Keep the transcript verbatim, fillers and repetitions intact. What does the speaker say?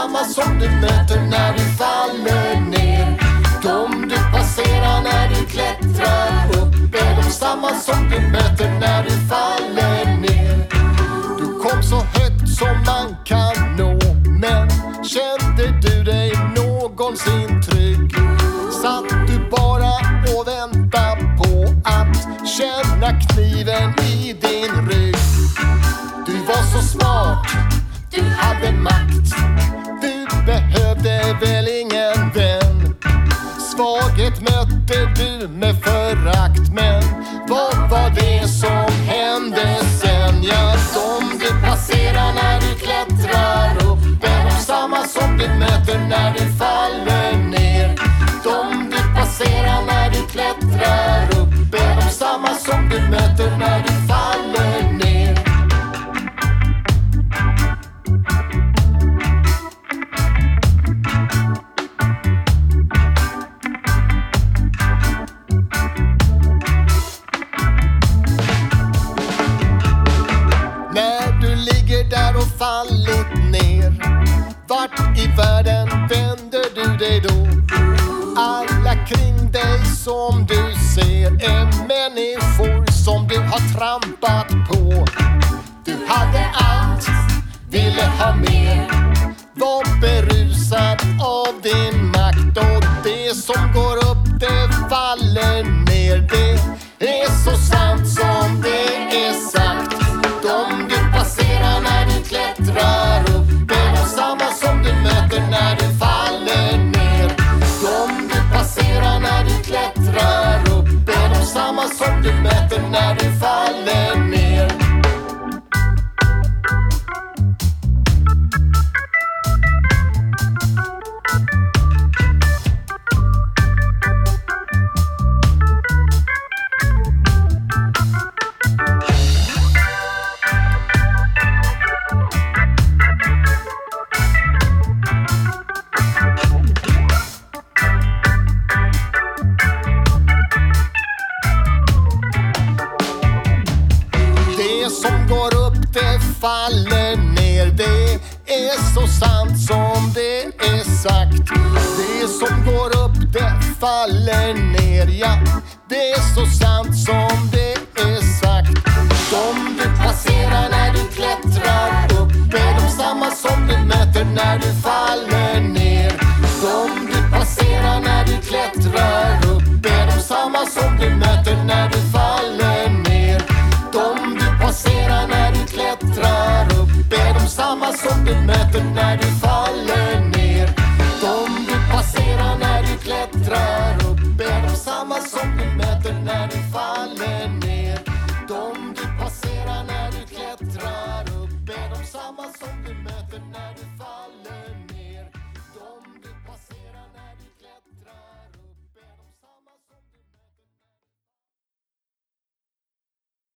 samma som du möter när du faller ner. De du passerar när du klättrar upp är de samma som du möter när du faller ner. Du kom så högt som man kan nå, men kände du dig någonsin trygg? Satt du bara och väntade på att känna kniven i din rygg? Du var så smart, du hade makt, du behövde väl ingen vän. Svaghet mötte du med förakt, men vad var det som hände sen? Ja, de du passerar när du klättrar upp är de samma som du möter när du faller ner. De du passerar när du klättrar upp är de samma som du möter när du faller ner. När du ligger där och fallit ner, vart i världen vänder du dig då? Alla kring dig som du ser är människor som du har trampat på. Du hade allt, ville ha mer, var berusad av din makt. Och det som går upp, det faller ner. Det är så sant som det är sagt. De du passerar när du klättrar upp är de samma som du möter när du faller ner. De du passerar när du klättrar upp är de samma som du möter när du faller ner. Det som går upp, det faller ner. Det är så sant som det är sagt. Det som går upp, det faller ner. Ja, det är så sant som det är sagt. De du passerar när du klättrar upp är de samma som du möter när du faller ner. De du passerar när du klättrar upp är de samma som du möter när du faller ner. De du passerar när du klättrar upp är de samma som du möter när du faller ner. De du passerar när du klättrar upp är de samma som du möter när du faller ner. De du passerar när du klättrar upp är de samma som du möter när du faller ner.